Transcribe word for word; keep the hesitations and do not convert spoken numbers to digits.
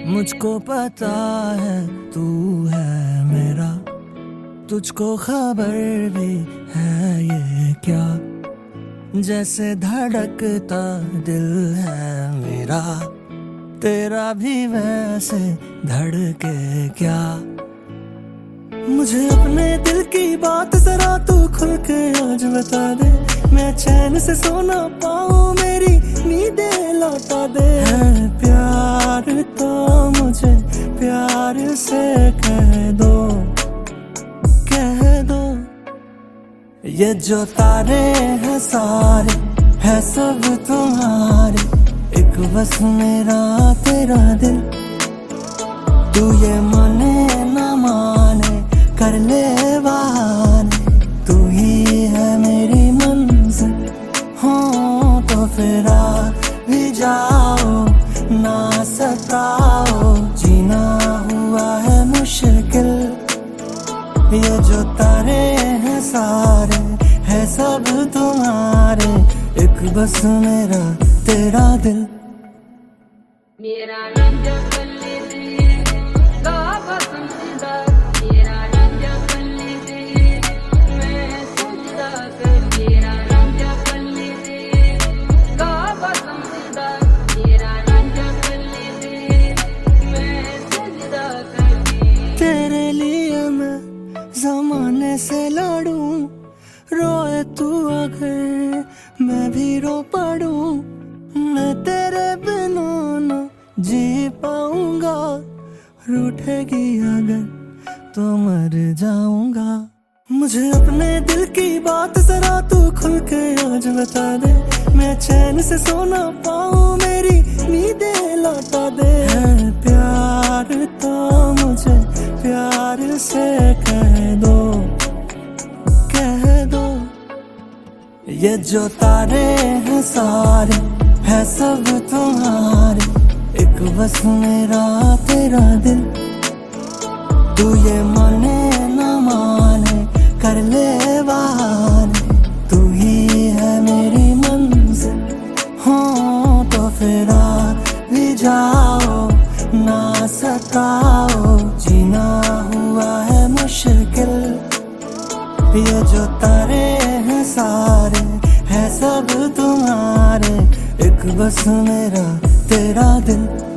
मुझको पता है तू है मेरा, तुझको खबर भी है ये क्या, जैसे धड़कता दिल है मेरा, तेरा भी वैसे धड़के क्या। मुझे अपने दिल की बात जरा तू खुल के आज बता दे, मैं चैन से सो ना पाऊं, मेरी नींदें लौटा दे। है प्यार तो मुझे प्यार से कह दो, कह दो। ये जो तारे हैं सारे है सब तुम्हारे, एक बस मेरा तेरा दिल। तू ये माने ना माने कर ले बहाने, तू ही है मेरी मंजिल। हो तो फिर आ भी जाओ, ना सताओ, जीना हुआ है मुश्किल। ये जो तारे हैं सारे है सब तुम्हारे, एक बस मेरा तेरा दिल। मेरा रंग बल्ले से गावा समझदा, मेरा रंग बल्ले से मैं समझदा कर, मेरा रंग बल्ले से गावा समझदा, मेरा रंग बल्ले से मैं समझदा कर। तेरे लिए मैं जमाने से लड़ूं, रोए तू अगर मैं भी रो पड़ूं, मैं तेरे बिना ना जी पाऊंगा, रूठेगी अगर तो मर जाऊंगा। मुझे अपने दिल की बात जरा तू खुल के आज बता दे, मैं चैन से सो ना पाऊं, मेरी नींदें लौटा दे। है प्यार तो मुझे प्यार से कह दो, कह दो। ये जो तारे हैं सारे है सब तुम्हारे, एक बस मेरा तेरा दिल। तू ये माने ना माने कर ले बहाने, तू ही है मेरी मंजिल। हो तो फिर आ भी जाओ, ना सताओ, जीना हुआ है मुश्किल। ये जो तारे हैं सारे है सब तुम्हारे, एक बस मेरा तेरा दिल।